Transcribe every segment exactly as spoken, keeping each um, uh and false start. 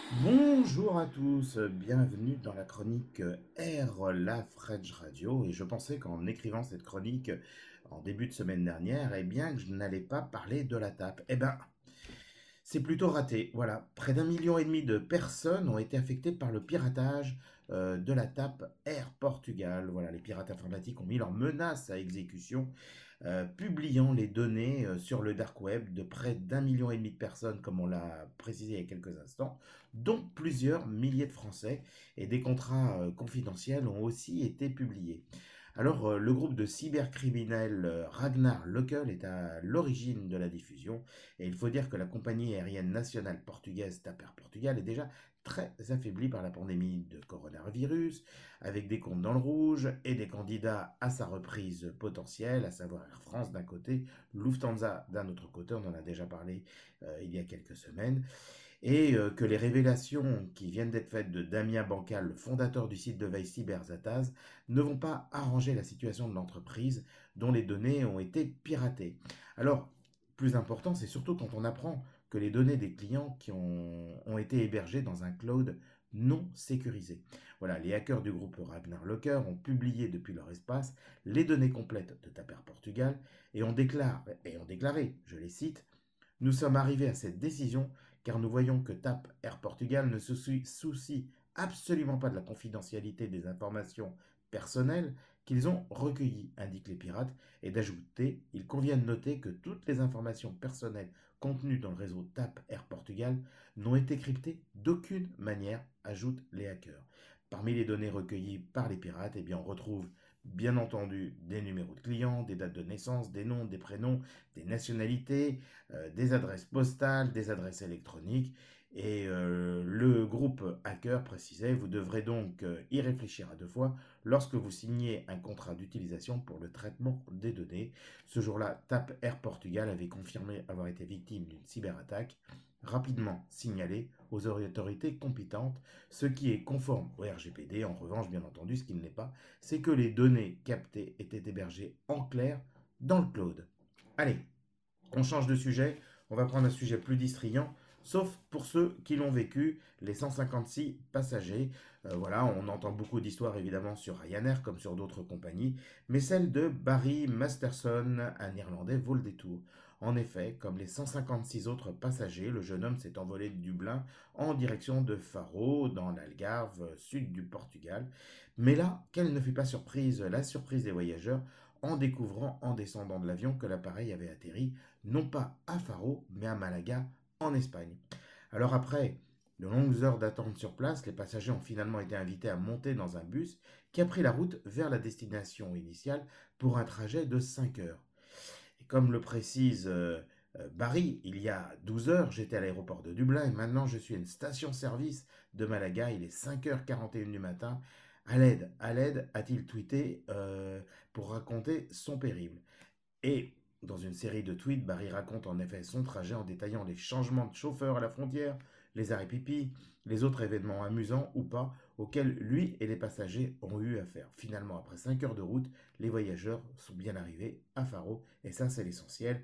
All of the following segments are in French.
Bonjour à tous, bienvenue dans la chronique R, la French Radio. Et je pensais qu'en écrivant cette chronique en début de semaine dernière, eh bien que je n'allais pas parler de la tape. Eh ben, c'est plutôt raté. Voilà, près d'un million et demi de personnes ont été affectées par le piratage euh, de la tape Air Portugal. Voilà, les pirates informatiques ont mis leurs menaces à exécution, euh, publiant les données euh, sur le dark web de près d'un million et demi de personnes, comme on l'a précisé il y a quelques instants, dont plusieurs milliers de Français. Et des contrats euh, confidentiels ont aussi été publiés. Alors, euh, le groupe de cybercriminels euh, Ragnar Lockel est à l'origine de la diffusion, et il faut dire que la compagnie aérienne nationale portugaise TAP Air Portugal est déjà très affaiblie par la pandémie de coronavirus, avec des comptes dans le rouge et des candidats à sa reprise potentielle, à savoir Air France d'un côté, Lufthansa d'un autre côté, on en a déjà parlé euh, il y a quelques semaines, et euh, que les révélations qui viennent d'être faites de Damien Bancal, le fondateur du site de veille Cyberzataz, ne vont pas arranger la situation de l'entreprise dont les données ont été piratées. Alors, plus important, c'est surtout quand on apprend que les données des clients qui ont, ont été hébergées dans un cloud non sécurisé. Voilà, les hackers du groupe Ragnar Locker ont publié depuis leur espace les données complètes de Taper Portugal et ont, déclaré, et ont déclaré, je les cite, nous sommes arrivés à cette décision car nous voyons que TAP Air Portugal ne se soucie absolument pas de la confidentialité des informations personnelles qu'ils ont recueillies, indiquent les pirates, et d'ajouter, il convient de noter que toutes les informations personnelles contenues dans le réseau TAP Air Portugal n'ont été cryptées d'aucune manière, ajoutent les hackers. Parmi les données recueillies par les pirates, eh bien, on retrouve bien entendu des numéros de clients, des dates de naissance, des noms, des prénoms, des nationalités, euh, des adresses postales, des adresses électroniques. Et euh, le groupe hacker précisait, vous devrez donc euh, y réfléchir à deux fois lorsque vous signez un contrat d'utilisation pour le traitement des données. Ce jour-là, TAP Air Portugal avait confirmé avoir été victime d'une cyberattaque, rapidement signalée aux autorités compétentes, ce qui est conforme au R G P D. En revanche, bien entendu, ce qui ne l'est pas, c'est que les données captées étaient hébergées en clair dans le cloud. Allez, on change de sujet, on va prendre un sujet plus distrayant, sauf pour ceux qui l'ont vécu, les cent cinquante-six passagers. Euh, voilà, on entend beaucoup d'histoires évidemment sur Ryanair comme sur d'autres compagnies, mais celle de Barry Masterson, un Irlandais, vaut le détour. En effet, comme les cent cinquante-six autres passagers, le jeune homme s'est envolé de Dublin en direction de Faro, dans l'Algarve, sud du Portugal. Mais là, quelle ne fut pas surprise, la surprise des voyageurs en découvrant en descendant de l'avion que l'appareil avait atterri non pas à Faro, mais à Malaga, en Espagne. Alors après de longues heures d'attente sur place, les passagers ont finalement été invités à monter dans un bus qui a pris la route vers la destination initiale pour un trajet de cinq heures. Et comme le précise euh, euh, Barry, il y a douze heures, j'étais à l'aéroport de Dublin et maintenant je suis à une station-service de Malaga. Il est cinq heures quarante et une du matin. À l'aide, à l'aide, a-t-il tweeté euh, pour raconter son périple. Et dans une série de tweets, Barry raconte en effet son trajet en détaillant les changements de chauffeur à la frontière, les arrêts pipi, les autres événements amusants ou pas auxquels lui et les passagers ont eu affaire. Finalement, après cinq heures de route, les voyageurs sont bien arrivés à Faro et ça c'est l'essentiel.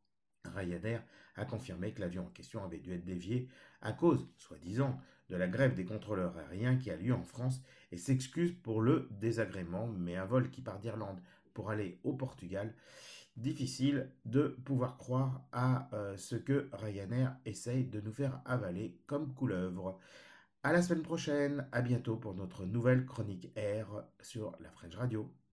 Ryanair a confirmé que l'avion en question avait dû être dévié à cause, soi-disant, de la grève des contrôleurs aériens qui a lieu en France et s'excuse pour le désagrément, mais un vol qui part d'Irlande pour aller au Portugal, difficile de pouvoir croire à euh, ce que Ryanair essaye de nous faire avaler comme couleuvre. À la semaine prochaine, à bientôt pour notre nouvelle chronique R sur la French Radio.